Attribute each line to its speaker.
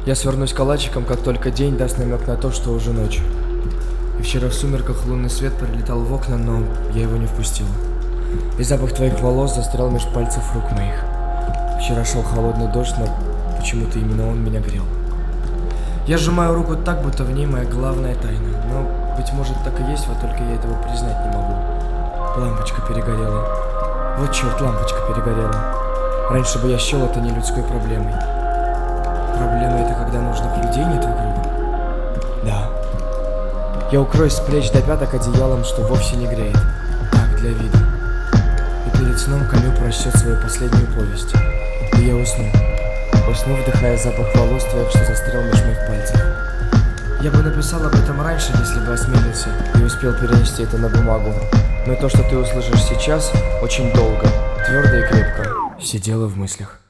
Speaker 1: Я свернусь калачиком, как только день даст намек на то, что уже ночь. И вчера в сумерках лунный свет прилетал в окна, но я его не впустил. И запах твоих волос застрял меж пальцев рук моих. Вчера шел холодный дождь, но почему-то именно он меня грел. Я сжимаю руку так, будто в ней моя главная тайна. Но, быть может, так и есть, вот только я этого признать не могу. Лампочка перегорела. Вот черт, лампочка перегорела. Раньше бы я счел это не людской проблемой. Проблема это когда нужных людей нет вокруг? Да. Я укроюсь с плеч до пяток одеялом, что вовсе не греет. Так, для вида. И перед сном Камю прочтет свою последнюю повесть. И я усну. Усну, вдыхая запах волос твоих, что застрял меж моих пальцев. Я бы написал об этом раньше, если бы осмелился и успел перенести это на бумагу. Но то, что ты услышишь сейчас, очень долго, твердо и крепко сидело в мыслях.